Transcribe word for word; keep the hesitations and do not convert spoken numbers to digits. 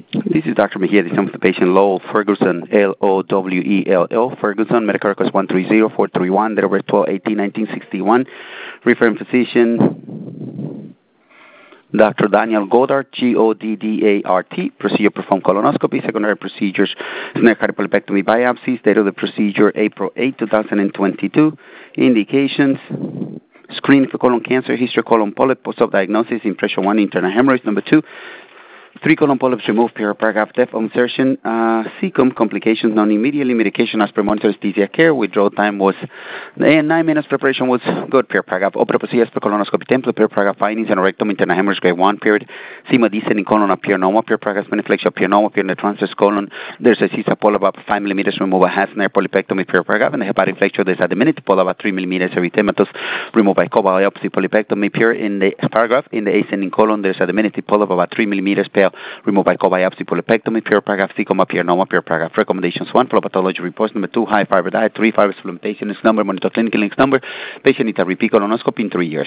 This is Doctor Mejia, the with the patient Lowell Ferguson, L O W E L L, Ferguson, medical records one three zero four three one, date of birth twelve eighteen nineteen sixty-one, referring physician Doctor Daniel Goddard, G O D D A R T, procedure performed colonoscopy, secondary procedures, snare cardiopulpectomy biopsies, date of the procedure April eighth, twenty twenty-two, indications, screening for colon cancer, history of colon polyp, post-op diagnosis, impression one, internal hemorrhoids, number two, three colon polyps removed, paragraph depth insertion, uh, cecum, complications, non immediately, medication as per monitor anesthesia care, withdrawal time was and nine minutes, preparation was good, paragraph, opera procedure as per colonoscopy template, paragraph findings, and rectum, internal hemorrhage grade one, period, sema descending colon appear normal, paragraph maniflexion appear normal, appear in the transverse colon, there's a cesa polyp about five millimeters, remove a half snare polypectomy, paragraph, and the hepatic flexure, there's a diminutive polyp about three millimeters, erythematous, remove by cobiopsy, polypectomy, pure in the paragraph, in the ascending colon, there's a diminutive polyp about three millimeters, pale, removed by cobiopsy, polypectomy, pure paragraph, cecum appear normal, pure paragraph, recommendations one, flow pathology reports, number two, high fiber diet, three, fiber supplementation is number, monitor clinical links number, patient needs a repeat colonoscopy in three years.